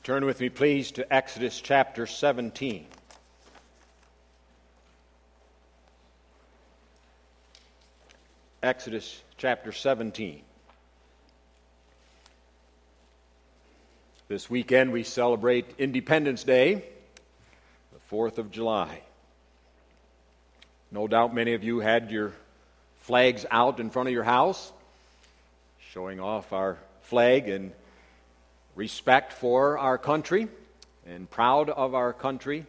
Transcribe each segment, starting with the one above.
Turn with me, please, to Exodus chapter 17. Exodus chapter 17. This weekend we celebrate Independence Day, the 4th of July. No doubt many of you had your flags out in front of your house, showing off our flag and respect for our country and proud of our country.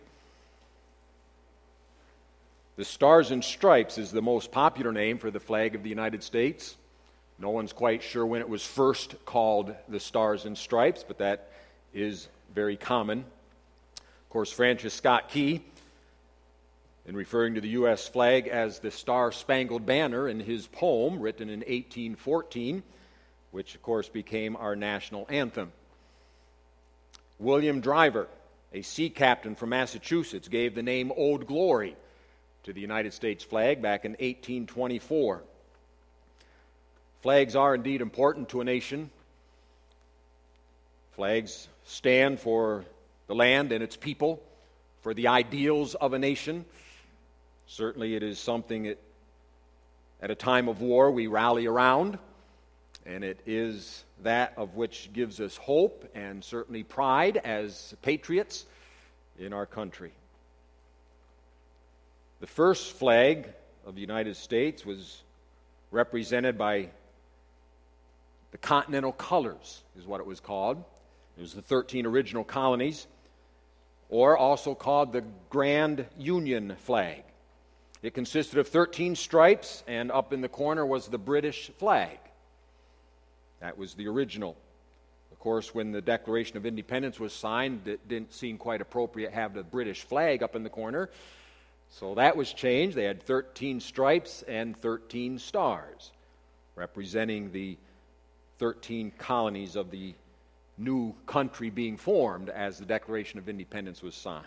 The Stars and Stripes is the most popular name for the flag of the United States. No one's quite sure when it was first called the Stars and Stripes, but that is very common. Of course, Francis Scott Key, in referring to the U.S. flag as the Star-Spangled Banner in his poem written in 1814, which of course became our national anthem. William Driver, a sea captain from Massachusetts, gave the name Old Glory to the United States flag back in 1824. Flags are indeed important to a nation. Flags stand for the land and its people, for the ideals of a nation. Certainly it is something that at a time of war we rally around, and it is that of which gives us hope and certainly pride as patriots in our country. The first flag of the United States was represented by the Continental Colors, is what it was called. It was the 13 original colonies, or also called the Grand Union flag. It consisted of 13 stripes, and up in the corner was the British flag. That was the original. Of course, when the Declaration of Independence was signed, it didn't seem quite appropriate to have the British flag up in the corner. So that was changed. They had 13 stripes and 13 stars, representing the 13 colonies of the new country being formed as the Declaration of Independence was signed.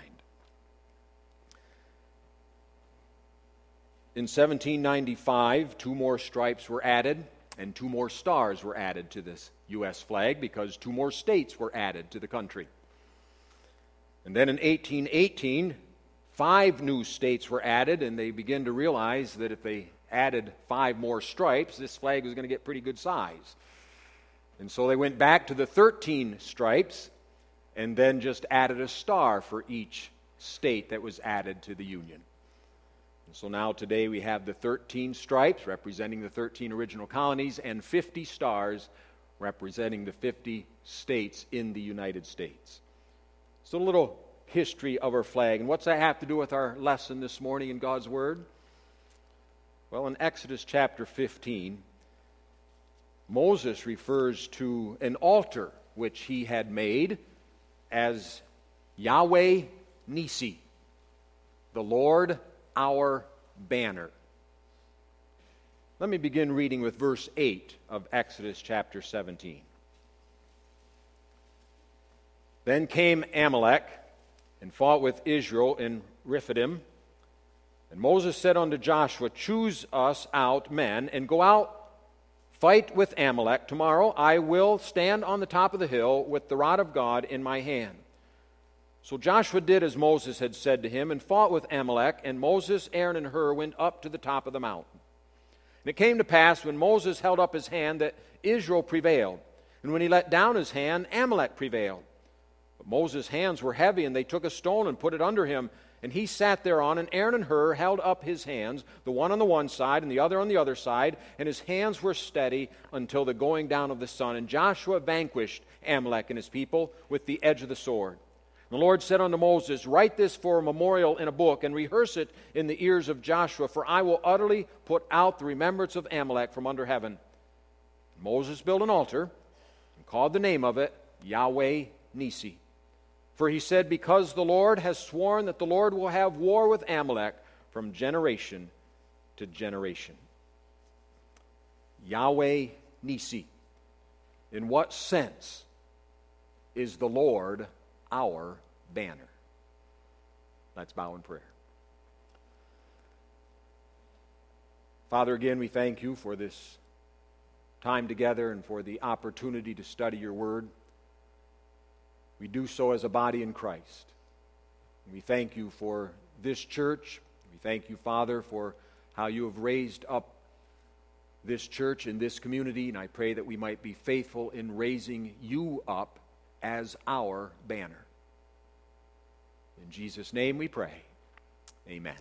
In 1795, 2 more stripes were added, and 2 more stars were added to this U.S. flag because 2 more states were added to the country. And then in 1818, 5 new states were added, and they began to realize that if they added 5 more stripes, this flag was going to get pretty good size. And so they went back to the 13 stripes and then just added a star for each state that was added to the Union. And so now today we have the 13 stripes representing the 13 original colonies and 50 stars representing the 50 states in the United States. So a little history of our flag. And what's that have to do with our lesson this morning in God's Word? Well, in Exodus chapter 15, Moses refers to an altar which he had made as Yahweh Nissi, the Lord our banner. Let me begin reading with verse 8 of Exodus chapter 17. Then came Amalek and fought with Israel in Rephidim. And Moses said unto Joshua, Choose us out men, and go out, fight with Amalek. Tomorrow I will stand on the top of the hill with the rod of God in my hand. So Joshua did as Moses had said to him, and fought with Amalek, and Moses, Aaron, and Hur went up to the top of the mountain. And it came to pass, when Moses held up his hand, that Israel prevailed. And when he let down his hand, Amalek prevailed. But Moses' hands were heavy, and they took a stone and put it under him. And he sat thereon, and Aaron and Hur held up his hands, the one on the one side and the other on the other side, and his hands were steady until the going down of the sun. And Joshua vanquished Amalek and his people with the edge of the sword. The Lord said unto Moses, Write this for a memorial in a book, and rehearse it in the ears of Joshua, for I will utterly put out the remembrance of Amalek from under heaven. Moses built an altar, and called the name of it Yahweh Nissi. For he said, Because the Lord has sworn that the Lord will have war with Amalek from generation to generation. Yahweh Nissi. In what sense is the Lord our banner? Let's bow in prayer. Father, again, we thank you for this time together and for the opportunity to study your word. we do so as a body in Christ. We thank you for this church. We thank you, Father, for how you have raised up this church and this community, and I pray that we might be faithful in raising you up as our banner. In Jesus' name we pray. Amen.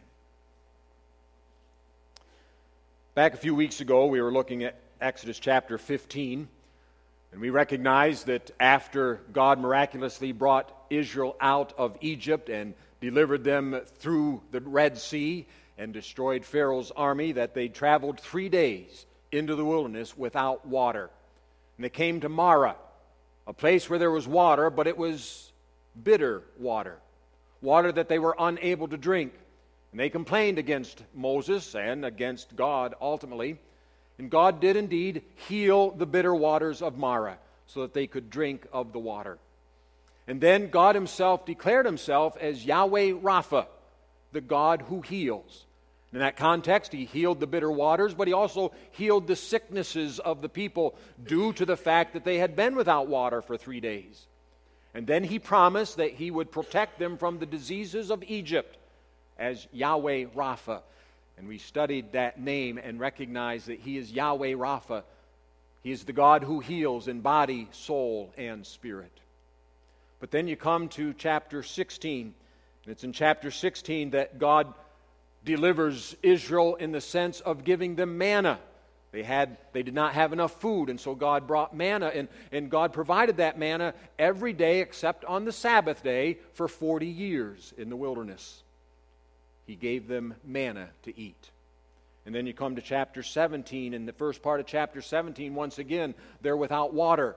Back a few weeks ago, we were looking at Exodus chapter 15, and we recognized that after God miraculously brought Israel out of Egypt and delivered them through the Red Sea and destroyed Pharaoh's army, that they traveled 3 days into the wilderness without water. And they came to Marah, a place where there was water, but it was bitter water, water that they were unable to drink. And they complained against Moses and against God ultimately. And God did indeed heal the bitter waters of Marah so that they could drink of the water. And then God himself declared himself as Yahweh Rapha, the God who heals. In that context, he healed the bitter waters, but he also healed the sicknesses of the people due to the fact that they had been without water for 3 days. And then he promised that he would protect them from the diseases of Egypt as Yahweh Rapha. And we studied that name and recognized that he is Yahweh Rapha. He is the God who heals in body, soul, and spirit. But then you come to chapter 16, and it's in chapter 16 that God delivers Israel in the sense of giving them manna. They did not have enough food, and so God brought manna, and God provided that manna every day except on the Sabbath day for 40 years in the wilderness. He gave them manna to eat. And then you come to chapter 17, in the first part of chapter 17, once again, they're without water.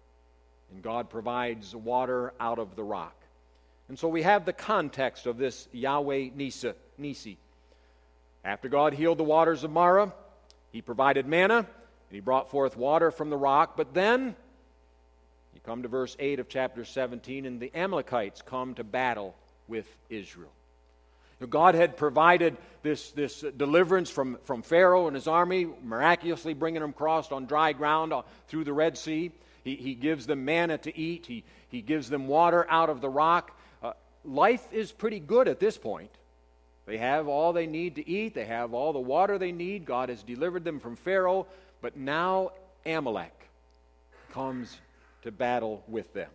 And God provides water out of the rock. And so we have the context of this Yahweh Nisi. After God healed the waters of Marah, he provided manna, and he brought forth water from the rock. But then, you come to verse 8 of chapter 17, and the Amalekites come to battle with Israel. Now, God had provided this deliverance from Pharaoh and his army, miraculously bringing them across on dry ground through the Red Sea. He gives them manna to eat. He gives them water out of the rock. Life is pretty good at this point. They have all they need to eat. They have all the water they need. God has delivered them from Pharaoh. But now Amalek comes to battle with them.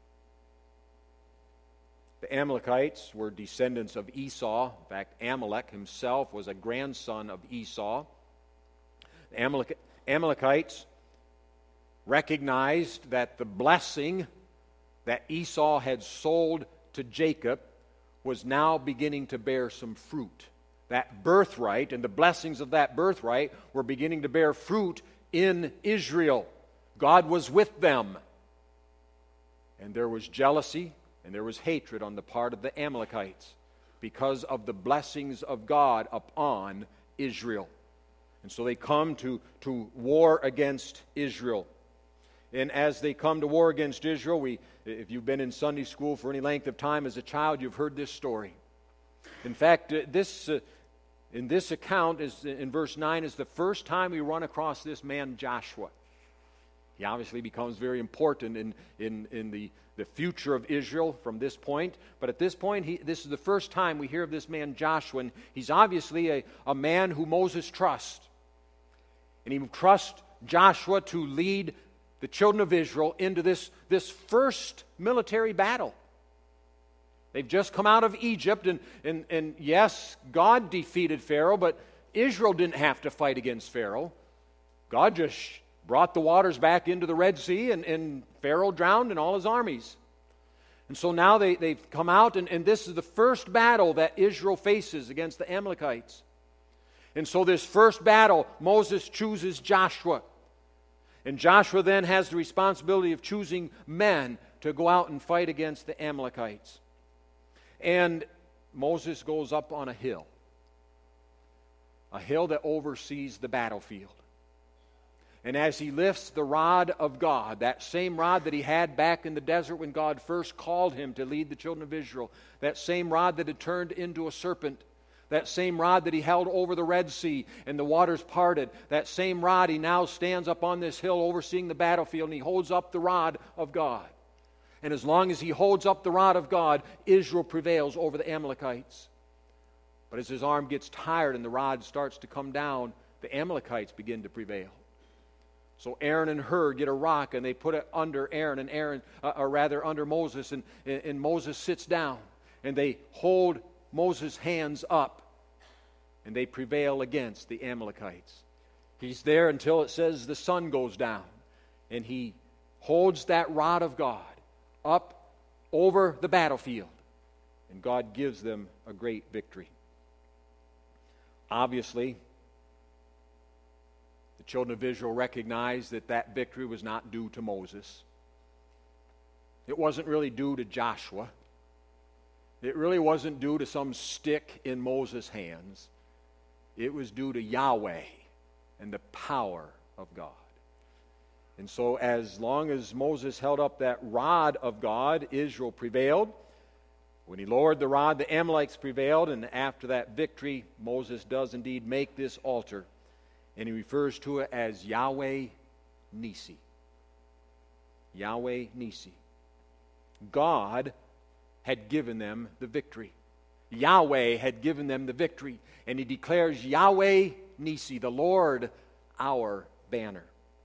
The Amalekites were descendants of Esau. In fact, Amalek himself was a grandson of Esau. The Amalekites recognized that the blessing that Esau had sold to Jacob was now beginning to bear some fruit. That birthright and the blessings of that birthright were beginning to bear fruit in Israel. God was with them. And there was jealousy and there was hatred on the part of the Amalekites because of the blessings of God upon Israel. And so they come to war against Israel. And as they come to war against Israel, if you've been in Sunday school for any length of time as a child, you've heard this story. In fact, in this account, in verse 9, is the first time we run across this man Joshua. He obviously becomes very important in the future of Israel from this point. But at this point, this is the first time we hear of this man Joshua. And he's obviously a man who Moses trusts. And he trusts Joshua to lead the children of Israel into this first military battle. They've just come out of Egypt, and yes, God defeated Pharaoh, but Israel didn't have to fight against Pharaoh. God just brought the waters back into the Red Sea, and Pharaoh drowned and all his armies. And so now they've come out, and this is the first battle that Israel faces against the Amalekites. And so this first battle, Moses chooses Joshua. And Joshua then has the responsibility of choosing men to go out and fight against the Amalekites. And Moses goes up on a hill that oversees the battlefield. And as he lifts the rod of God, that same rod that he had back in the desert when God first called him to lead the children of Israel, that same rod that had turned into a serpent, that same rod that he held over the Red Sea and the waters parted, that same rod, he now stands up on this hill overseeing the battlefield, and he holds up the rod of God. And as long as he holds up the rod of God, Israel prevails over the Amalekites. But as his arm gets tired and the rod starts to come down, the Amalekites begin to prevail. So Aaron and Hur get a rock and they put it under Aaron, and under Moses, and Moses sits down, and they hold Moses' hands up, and they prevail against the Amalekites. He's there until it says the sun goes down, and he holds that rod of God up over the battlefield, and God gives them a great victory. Obviously, the children of Israel recognized that that victory was not due to Moses. It wasn't really due to Joshua. It really wasn't due to some stick in Moses' hands. It was due to Yahweh and the power of God. And so as long as Moses held up that rod of God, Israel prevailed. When he lowered the rod, the Amalekites prevailed, and after that victory, Moses does indeed make this altar, and he refers to it as Yahweh Nisi. Yahweh Nisi. God had given them the victory. Yahweh had given them the victory, and he declares Yahweh Nisi, the Lord our banner.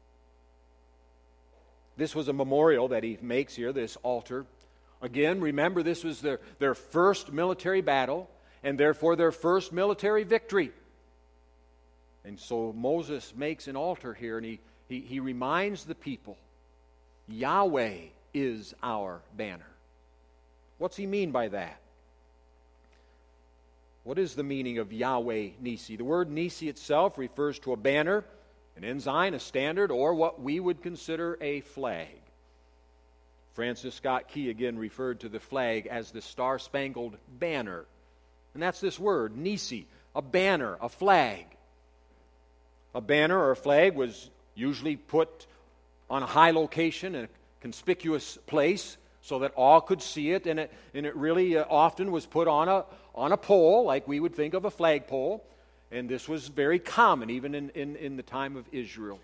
This was a memorial that he makes here, this altar. Again, remember, this was their first military battle, and therefore their first military victory. And so Moses makes an altar here, and he reminds the people, Yahweh is our banner. What's he mean by that? What is the meaning of Yahweh Nisi? The word Nisi itself refers to a banner, an ensign, a standard, or what we would consider a flag. Francis Scott Key again referred to the flag as the Star-Spangled Banner. And that's this word, Nisi, a banner, a flag. A banner or a flag was usually put on a high location in a conspicuous place so that all could see it, and it really often was put on a pole, like we would think of a flagpole. And this was very common even in the time of Israel.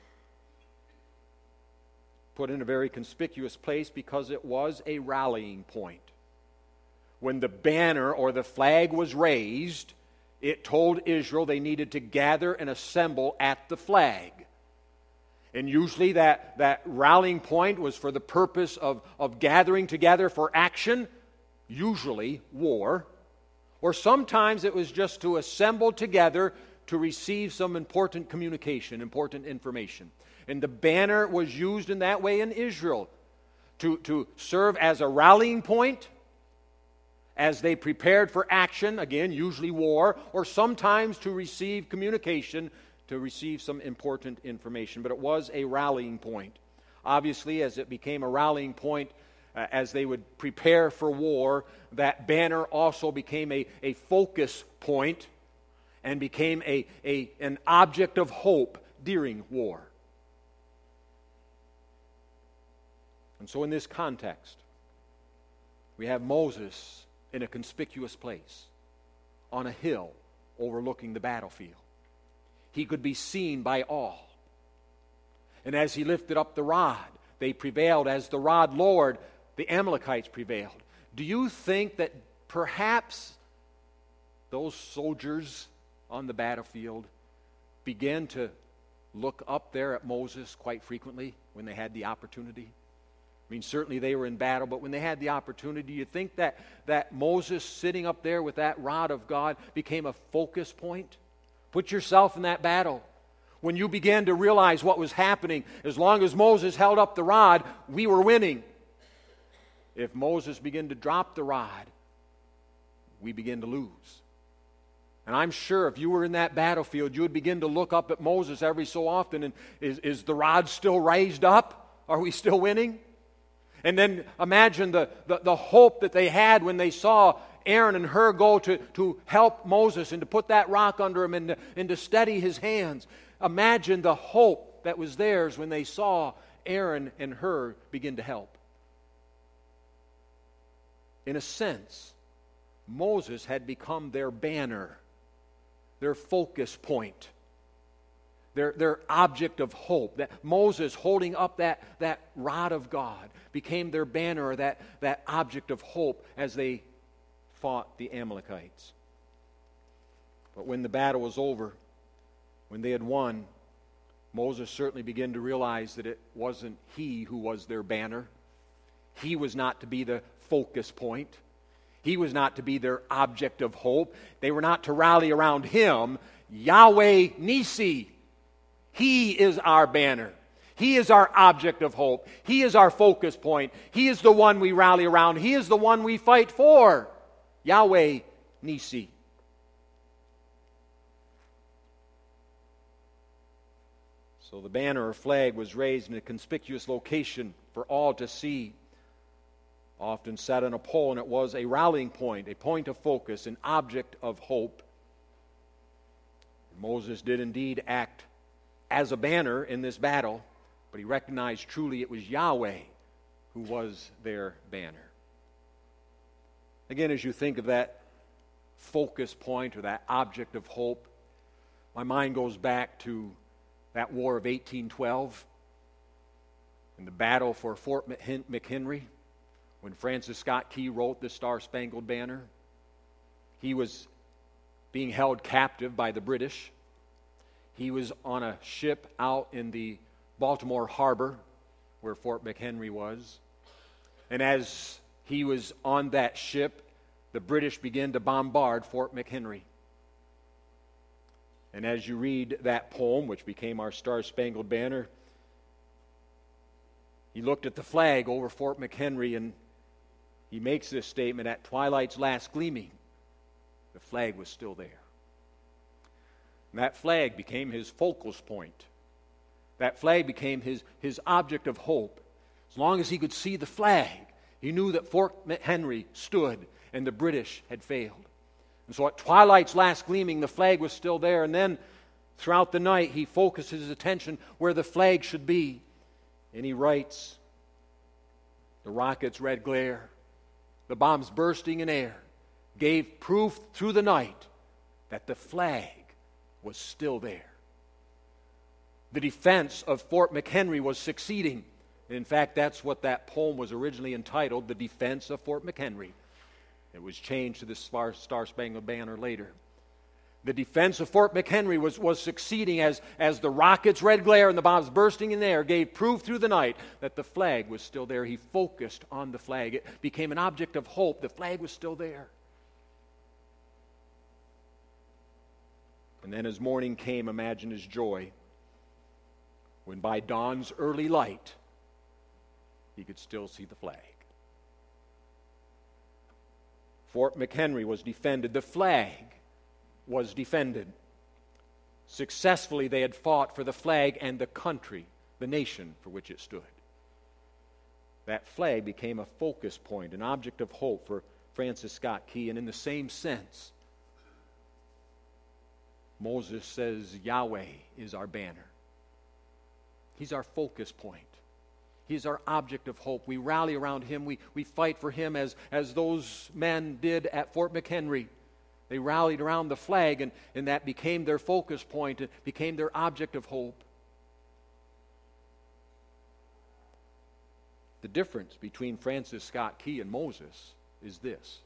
Put in a very conspicuous place because it was a rallying point. When the banner or the flag was raised, it told Israel they needed to gather and assemble at the flag. And usually that rallying point was for the purpose of gathering together for action, usually war. Or sometimes it was just to assemble together to receive some important communication, important information. And the banner was used in that way in Israel, to serve as a rallying point as they prepared for action, again, usually war, or sometimes to receive communication, to receive some important information. But it was a rallying point. Obviously, as it became a rallying point, as they would prepare for war, that banner also became a focus point and became an object of hope during war. And so in this context, we have Moses in a conspicuous place on a hill overlooking the battlefield. He could be seen by all. And as he lifted up the rod, they prevailed. As the rod lowered, the Amalekites prevailed. Do you think that perhaps those soldiers on the battlefield began to look up there at Moses quite frequently when they had the opportunity? I mean, certainly they were in battle, but when they had the opportunity, do you think that Moses sitting up there with that rod of God became a focus point? Put yourself in that battle. When you began to realize what was happening, as long as Moses held up the rod, we were winning. If Moses began to drop the rod, we begin to lose. And I'm sure if you were in that battlefield, you would begin to look up at Moses every so often, and is the rod still raised up? Are we still winning? And then imagine the hope that they had when they saw Aaron and Hur go to help Moses and to put that rock under him and to steady his hands. Imagine the hope that was theirs when they saw Aaron and Hur begin to help. In a sense, Moses had become their banner, their focus point. their object of hope. That Moses holding up that rod of God became their banner, or that object of hope as they fought the Amalekites. But when the battle was over, when they had won, Moses certainly began to realize that it wasn't he who was their banner. He was not to be the focus point. He was not to be their object of hope. They were not to rally around him. Yahweh Nisi, he is our banner. He is our object of hope. He is our focus point. He is the one we rally around. He is the one we fight for. Yahweh Nisi. So the banner or flag was raised in a conspicuous location for all to see. Often set on a pole, and it was a rallying point, a point of focus, an object of hope. Moses did indeed act as a banner in this battle, but he recognized truly it was Yahweh who was their banner. Again, as you think of that focus point or that object of hope, my mind goes back to that War of 1812 and the battle for Fort McHenry, when Francis Scott Key wrote the Star-Spangled Banner. He was being held captive by the British. He was on a ship out in the Baltimore Harbor, where Fort McHenry was. And as he was on that ship, the British began to bombard Fort McHenry. And as you read that poem, which became our Star-Spangled Banner, he looked at the flag over Fort McHenry, and he makes this statement: at twilight's last gleaming, the flag was still there. And that flag became his focal point. That flag became his object of hope. As long as he could see the flag, he knew that Fort McHenry stood and the British had failed. And so at twilight's last gleaming, the flag was still there. And then throughout the night, he focused his attention where the flag should be. And he writes, the rocket's red glare, the bombs bursting in air, gave proof through the night that the flag was still there. The defense of Fort McHenry was succeeding. In fact, that's what that poem was originally entitled, The Defense of Fort McHenry. It was changed to the Star-Spangled Banner later. The defense of Fort McHenry was succeeding as the rocket's red glare and the bombs bursting in the air gave proof through the night that the flag was still there. He focused on the flag. It became an object of hope. The flag was still there. And then as morning came, imagine his joy when by dawn's early light he could still see the flag. Fort McHenry was defended. The flag was defended. Successfully, they had fought for the flag and the country, the nation for which it stood. That flag became a focus point, an object of hope for Francis Scott Key. And in the same sense, Moses says Yahweh is our banner. He's our focus point. He's our object of hope. We rally around him. We fight for him as those men did at Fort McHenry. They rallied around the flag, and that became their focus point. It became their object of hope. The difference between Francis Scott Key and Moses is this.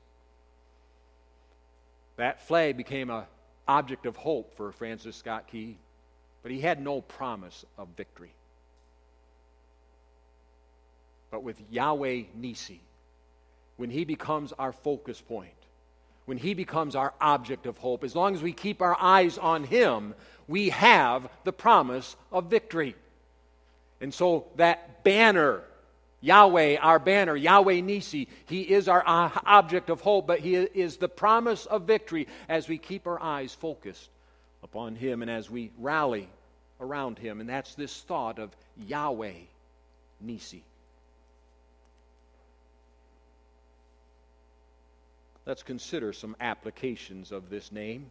That flag became an object of hope for Francis Scott Key, but he had no promise of victory. But with Yahweh Nisi, when he becomes our focus point, when he becomes our object of hope, as long as we keep our eyes on him, we have the promise of victory. And so that banner, Yahweh, our banner, Yahweh Nisi, he is our object of hope, but he is the promise of victory as we keep our eyes focused upon him and as we rally around him. And that's this thought of Yahweh Nisi. Let's consider some applications of this name.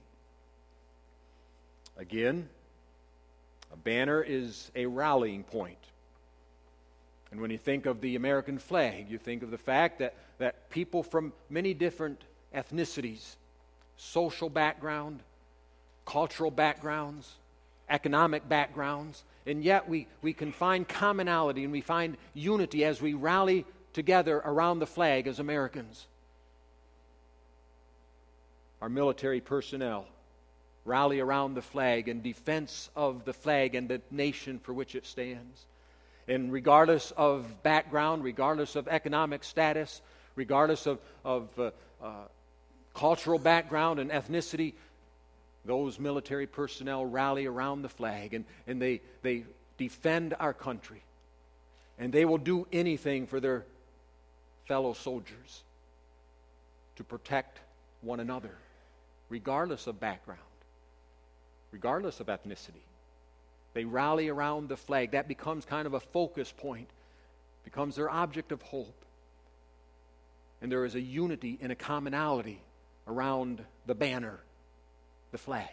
Again, a banner is a rallying point. And when you think of the American flag, you think of the fact that people from many different ethnicities, social background, cultural backgrounds, economic backgrounds, and yet we can find commonality and we find unity as we rally together around the flag as Americans. Our military personnel rally around the flag in defense of the flag and the nation for which it stands. And regardless of background, regardless of economic status, regardless of cultural background and ethnicity, those military personnel rally around the flag and they defend our country. And they will do anything for their fellow soldiers to protect one another, regardless of background, regardless of ethnicity. They rally around the flag. That becomes kind of a focus point, becomes their object of hope. And there is a unity and a commonality around the banner, the flag.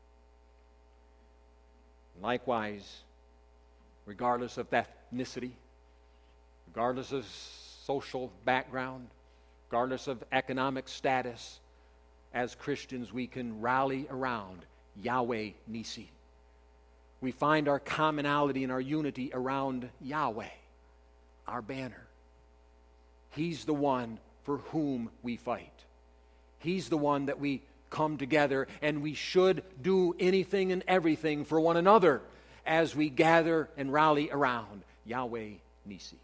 Likewise, regardless of ethnicity, regardless of social background, regardless of economic status, as Christians we can rally around Yahweh Nisi. We find our commonality and our unity around Yahweh, our banner. He's the one for whom we fight. He's the one that we come together, and we should do anything and everything for one another as we gather and rally around Yahweh Nisi.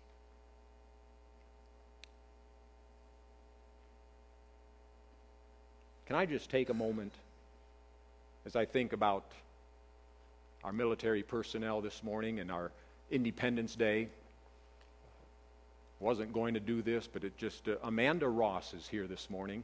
Can I just take a moment as I think about our military personnel this morning and our Independence Day? Wasn't going to do this, but Amanda Ross is here this morning.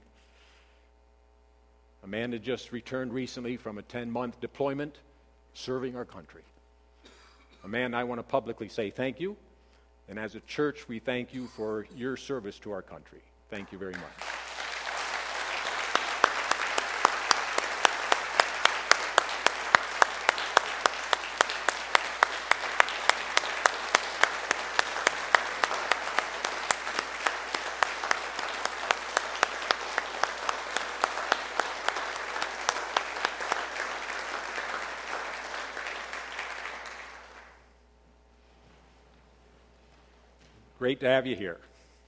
Amanda just returned recently from a 10-month deployment serving our country. Amanda, I want to publicly say thank you. And as a church, we thank you for your service to our country. Thank you very much. Great to have you here.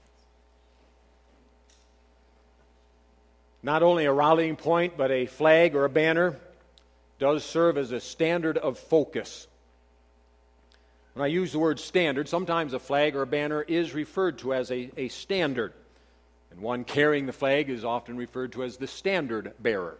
Not only a rallying point, but a flag or a banner does serve as a standard of focus. When I use the word standard, sometimes a flag or a banner is referred to as a standard. And one carrying the flag is often referred to as the standard bearer.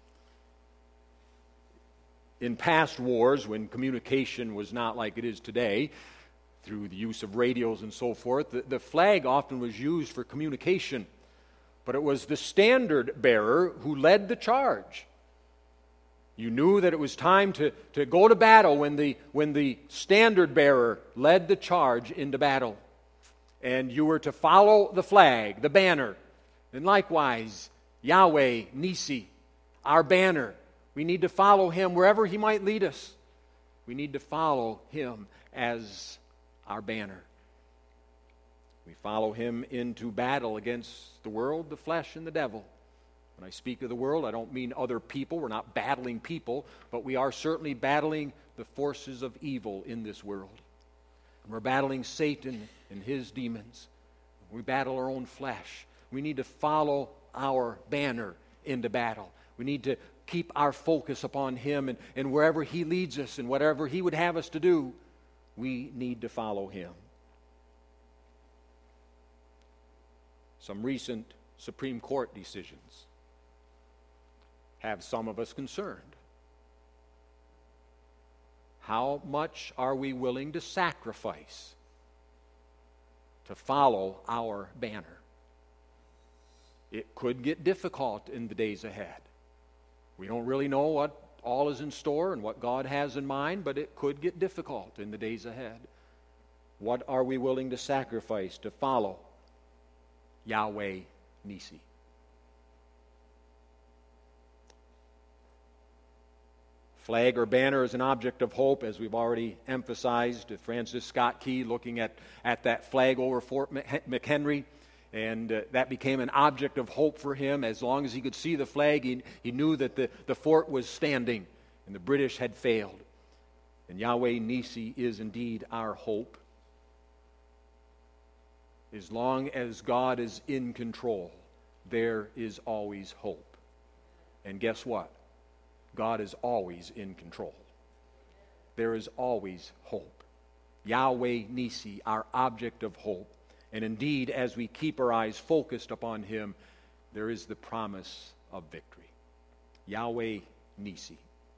In past wars, when communication was not like it is today, through the use of radios and so forth, the flag often was used for communication. But it was the standard bearer who led the charge. You knew that it was time to go to battle when the standard bearer led the charge into battle. And you were to follow the flag, the banner. And likewise, Yahweh Nisi, our banner. We need to follow him wherever he might lead us. We need to follow him as our banner. We follow him into battle against the world, the flesh, and the devil. When I speak of the world, I don't mean other people. We're not battling people, but we are certainly battling the forces of evil in this world. And we're battling Satan and his demons. We battle our own flesh. We need to follow our banner into battle. We need to keep our focus upon him, and wherever he leads us and whatever he would have us to do, we need to follow him. Some recent Supreme Court decisions have some of us concerned. How much are we willing to sacrifice to follow our banner? It could get difficult in the days ahead. We don't really know what all is in store and what God has in mind, but it could get difficult in the days ahead. What are we willing to sacrifice to follow Yahweh Nisi? Flag or banner is an object of hope, as we've already emphasized. Francis Scott Key looking at that flag over Fort McHenry, and that became an object of hope for him. As long as he could see the flag, he knew that the fort was standing and the British had failed. And Yahweh Nisi is indeed our hope. As long as God is in control, there is always hope. And guess what? God is always in control. There is always hope. Yahweh Nisi, our object of hope. And indeed, as we keep our eyes focused upon Him, there is the promise of victory. Yahweh Nisi.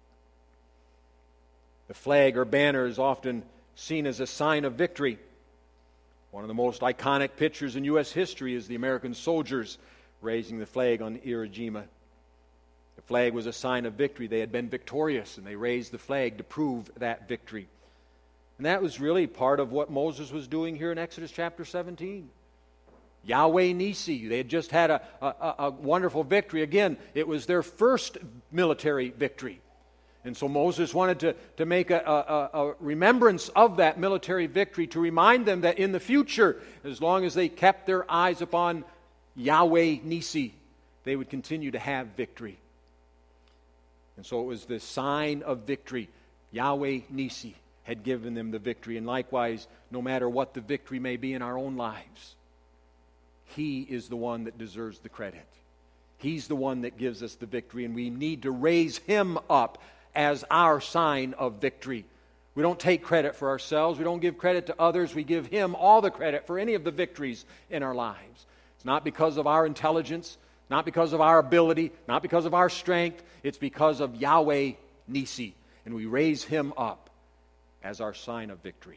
The flag or banner is often seen as a sign of victory. One of the most iconic pictures in U.S. history is the American soldiers raising the flag on Iwo Jima. The flag was a sign of victory. They had been victorious, and they raised the flag to prove that victory. And that was really part of what Moses was doing here in Exodus chapter 17. Yahweh Nisi. They had just had a wonderful victory. Again, it was their first military victory. And so Moses wanted to make a remembrance of that military victory, to remind them that in the future, as long as they kept their eyes upon Yahweh Nisi, they would continue to have victory. And so it was the sign of victory. Yahweh Nisi had given them the victory. And likewise, no matter what the victory may be in our own lives, He is the one that deserves the credit. He's the one that gives us the victory, and we need to raise Him up as our sign of victory. We don't take credit for ourselves. We don't give credit to others. We give Him all the credit for any of the victories in our lives. It's not because of our intelligence, not because of our ability, not because of our strength. It's because of Yahweh Nisi, and we raise Him up as our sign of victory.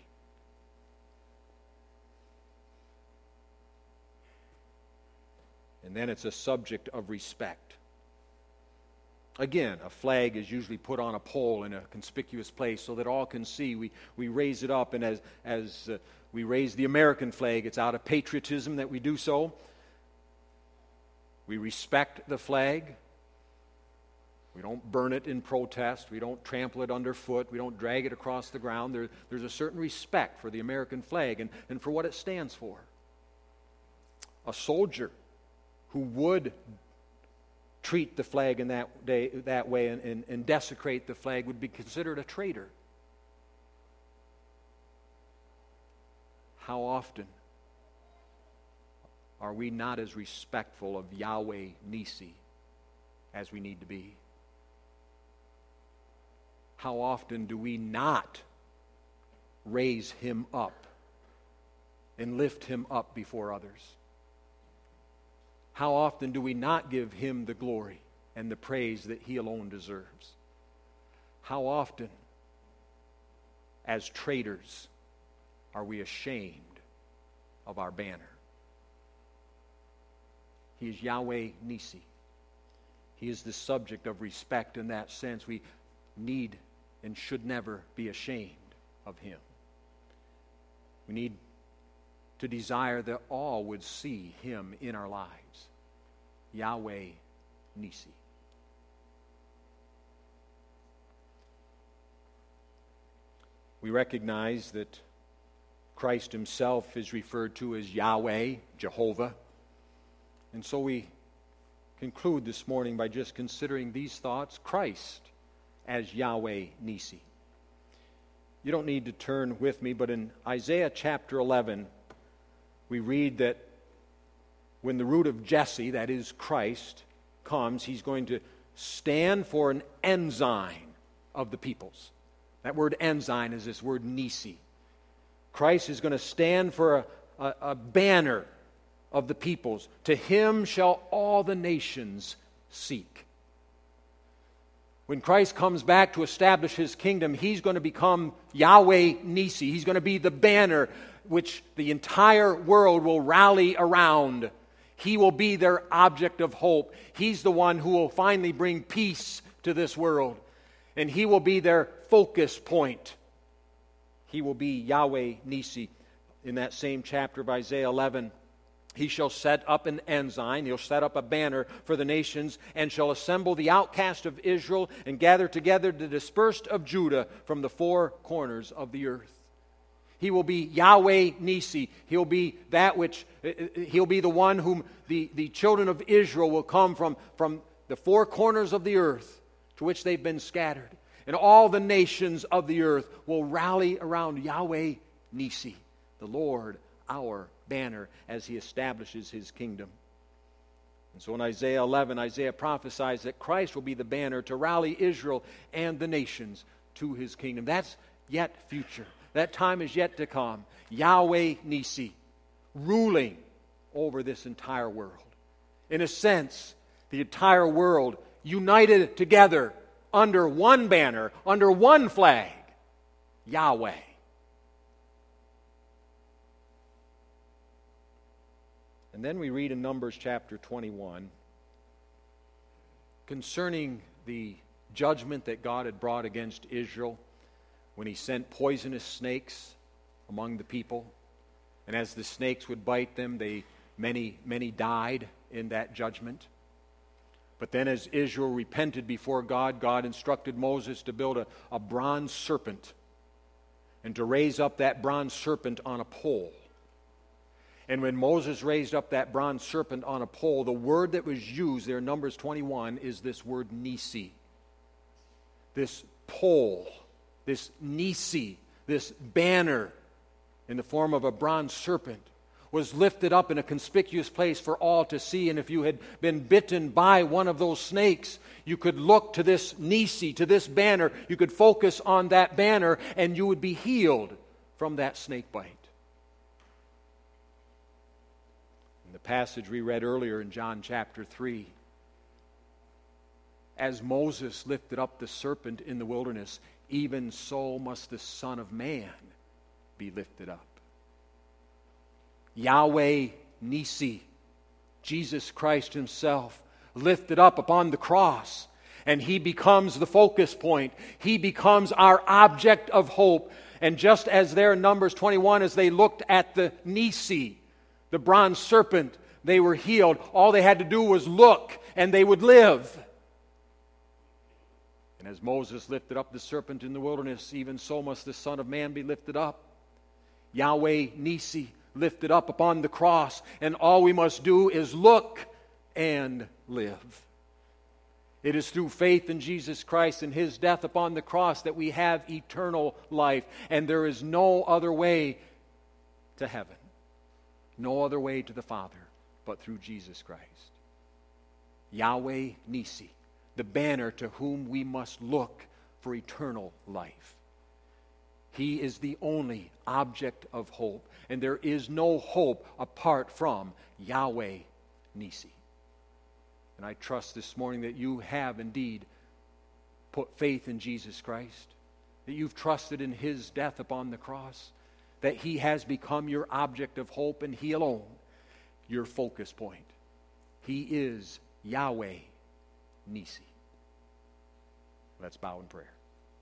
And then it's a subject of respect. Again, a flag is usually put on a pole in a conspicuous place so that all can see. We raise it up, and as we raise the American flag, it's out of patriotism that we do so. We respect the flag. We don't burn it in protest. We don't trample it underfoot. We don't drag it across the ground. There's a certain respect for the American flag and for what it stands for. A soldier who would treat the flag in that way and desecrate the flag would be considered a traitor. How often are we not as respectful of Yahweh Nisi as we need to be? How often do we not raise Him up and lift Him up before others? How often do we not give Him the glory and the praise that He alone deserves? How often, as traitors, are we ashamed of our banner? He is Yahweh Nisi. He is the subject of respect in that sense. We need and should never be ashamed of Him. We need to desire that all would see Him in our lives. Yahweh Nisi. We recognize that Christ Himself is referred to as Yahweh, Jehovah. And so we conclude this morning by just considering these thoughts. Christ as Yahweh Nisi. You don't need to turn with me, but in Isaiah chapter 11, we read that when the root of Jesse, that is Christ, comes, He's going to stand for an ensign of the peoples. That word ensign is this word Nisi. Christ is going to stand for a banner of the peoples. To Him shall all the nations seek. When Christ comes back to establish His kingdom, He's going to become Yahweh Nisi. He's going to be the banner which the entire world will rally around. He will be their object of hope. He's the one who will finally bring peace to this world. And He will be their focus point. He will be Yahweh Nisi. In that same chapter of Isaiah 11, He shall set up an ensign, He'll set up a banner for the nations, and shall assemble the outcast of Israel and gather together the dispersed of Judah from the four corners of the earth. He will be Yahweh Nisi. He'll be He'll be the one whom the children of Israel will come from the four corners of the earth to which they've been scattered. and all the nations of the earth will rally around Yahweh Nisi, the Lord our banner, as he establishes his kingdom. And so in Isaiah 11, Isaiah prophesies that Christ will be the banner to rally Israel and the nations to his kingdom. That's yet future. That time is yet to come. Yahweh Nisi, ruling over this entire world. In a sense, the entire world united together under one banner, under one flag, Yahweh. And then we read in Numbers chapter 21 concerning the judgment that God had brought against Israel when he sent poisonous snakes among the people. And as the snakes would bite them, many died in that judgment. But then as Israel repented before God, God instructed Moses to build a bronze serpent and to raise up that bronze serpent on a pole. And when Moses raised up that bronze serpent on a pole, the word that was used there in Numbers 21 is this word Nisi. This pole, this Nisi, this banner in the form of a bronze serpent was lifted up in a conspicuous place for all to see. And if you had been bitten by one of those snakes, you could look to this Nisi, to this banner. You could focus on that banner and you would be healed from that snake bite. The passage we read earlier in John chapter 3, as Moses lifted up the serpent in the wilderness, even so must the Son of Man be lifted up. Yahweh Nisi, Jesus Christ himself, lifted up upon the cross, and he becomes the focus point. He becomes our object of hope. And just as there in Numbers 21, as they looked at the Nisi, the bronze serpent, they were healed. All they had to do was look, and they would live. And as Moses lifted up the serpent in the wilderness, even so must the Son of Man be lifted up. Yahweh Nisi, lifted up upon the cross, and all we must do is look and live. It is through faith in Jesus Christ and his death upon the cross that we have eternal life, and there is no other way to heaven. No other way to the Father but through Jesus Christ. Yahweh Nisi, the banner to whom we must look for eternal life. He is the only object of hope, and there is no hope apart from Yahweh Nisi. And I trust this morning that you have indeed put faith in Jesus Christ, that you've trusted in his death upon the cross, that he has become your object of hope, and he alone your focus point. He is Yahweh Nisi. Let's bow in prayer.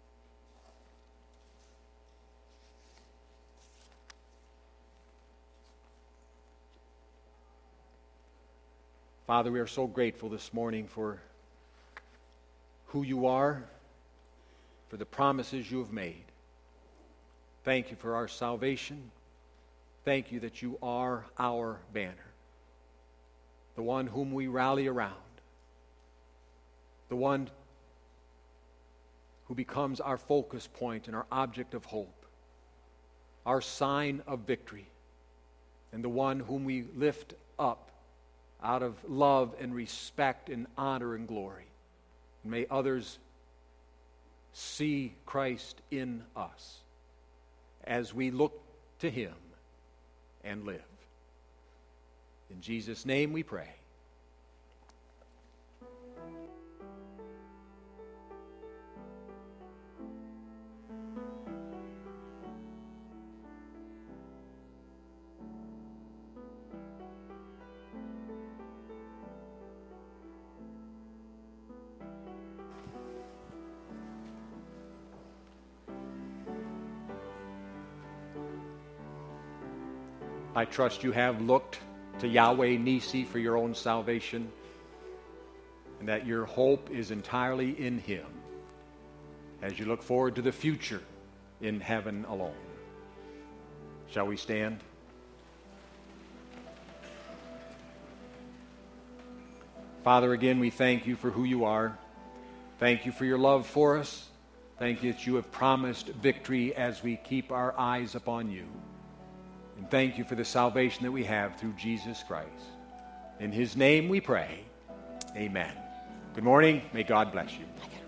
Father, we are so grateful this morning for who you are, for the promises you have made. Thank you for our salvation. Thank you that you are our banner, the one whom we rally around, the one who becomes our focus point and our object of hope, our sign of victory, and the one whom we lift up out of love and respect and honor and glory. And may others see Christ in us as we look to him and live. In Jesus' name we pray. I trust you have looked to Yahweh Nisi for your own salvation, and that your hope is entirely in him as you look forward to the future in heaven alone. Shall we stand? Father, again, we thank you for who you are. Thank you for your love for us. Thank you that you have promised victory as we keep our eyes upon you. And thank you for the salvation that we have through Jesus Christ. In his name we pray. Amen. Good morning. May God bless you.